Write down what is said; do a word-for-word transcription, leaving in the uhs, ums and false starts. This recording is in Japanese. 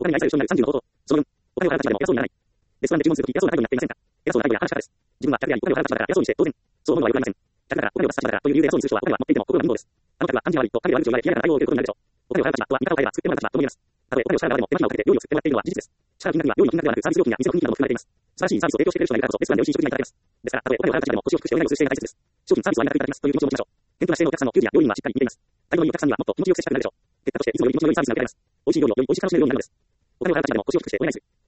他に愛される人になるさんじゅうの方法。そのよん、お金を払う立場でも偉そうにならない。レストランで注文するとき偉そうな態度になっていませんか？偉そうな態度や話し方です。自分は客であり、お金を払う立場だから偉そうにして当然。そう思うのは良くありません。客だから、お金を出す立場だからという理由で偉そうにする人はお金は持っていても心が貧乏です。あの客は感じが悪いと彼が悪口を言われ嫌な対応を受けることになるでしょう。お金を払う立場とは味方を変えれば作ってもらう立場とも言えます。たとえお金を支払う側でも手間暇をかけて料理を作ってもらっているのは事実です。支払う金額には料理の金額ではなくサービス料金や店の雰囲気なども含まれています。素晴らしいサービスを提供してくれる人がいるからこそレストランで美味しい食事がいただけます。ですから、たとえお金を払う立場でも腰を低くしてお願いをする姿勢が大切です。商品サービスをありがたくいただきますという気持ちを持ちましょう。健康な姿勢のお客さんの給仕や料理にはしっかり見ています。態度のいいお客さんにはもっと気持ちよく接したくなるでしょう。結果としていつもより気持ちの良いサービスが受けられます。美味しい料理をより美味しく楽しめるようになるのです。お金を払う立場でも腰を低くしてお願いする。